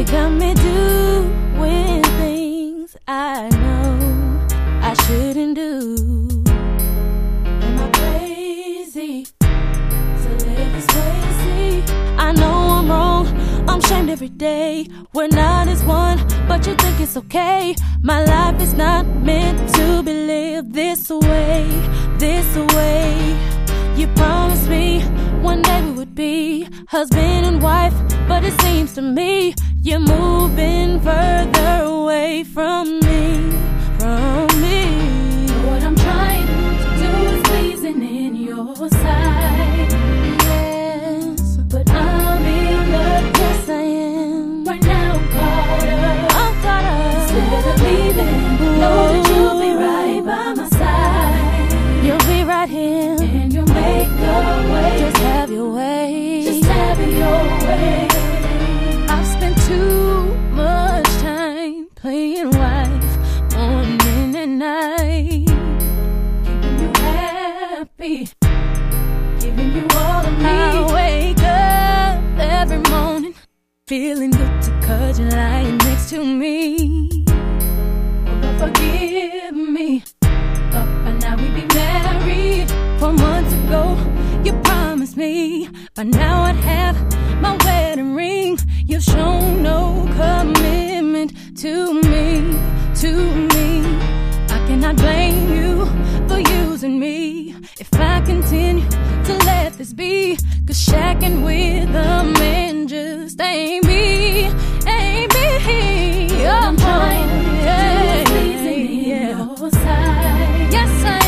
got me doing things I know I shouldn't do. Am I crazy to live this way? See, I know I'm wrong, I'm shamed every day. We're not as one, but you think it's okay. My life is not meant to be lived this way, this way. You promised me one day we would be husband and wife, but it seems to me you're moving further away from me, from me. What I'm trying to do is pleasing in your sight. Yes, but I'm in love. yes I am. Right now I'm caught up. I'm caught up. Instead of leaving, know that you'll be right by my side. You'll be right here, and you'll make a way. just have your way. Just have it your way. I've spent too much time playing wife, morning and night, Keeping you happy, giving you all of me. I wake up every morning feeling guilty 'cause you're lying next to me. Oh, forgive me. But now we be married. 4 months ago, you promised me by now I'd have my wedding ring. You've shown no commitment to me, to me. I cannot blame you for using me if I continue to let this be. 'Cause shacking with a man just ain't me, ain't me. I'm trying to yeah, do pleasing in yeah. your sight. Yes I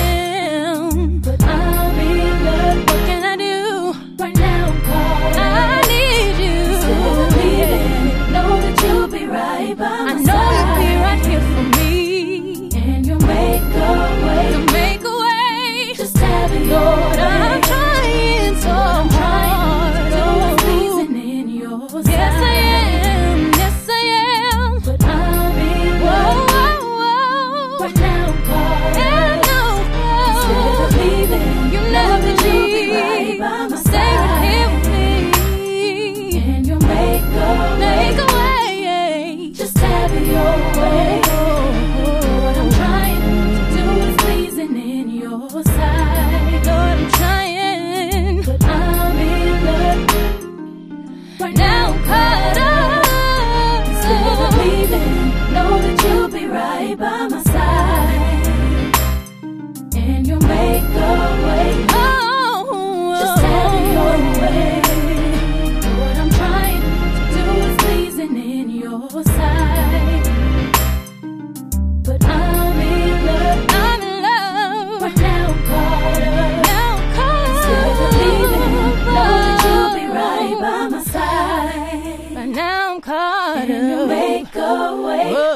am, But I'm in love. what can I do? Right now I'm caught up. I need you. Instead of leaving, know that you'll be right by my I know side. you'll be right here for me, And you'll make a way. to make a way. Just have it your way. I'm trying so I'm trying to do hard. is pleasing in your sight. Yes I am, yes I am. But I'm in Whoa, love. whoa, whoa. Right now I'm caught Yeah, up. I know. Instead of leaving, You know never that you'll be right leave. by my Stay right here side. with me. And you'll make a way. Make a way. Just have it your way. What I'm trying to do is pleasing in your sight. Lord, I'm trying. But I'm in love. Right Now now I'm caught up. instead of leaving, know that you'll be right by my side. And you'll make a way. Oh, Just have it your way. What I'm trying to do is pleasing in your sight. But I'm in love. I'm in love. Right now I'm caught up. Now I'm caught Instead of leaving, know that you'll be right up. by my side. But now I'm caught And you'll up. make a way. Whoa.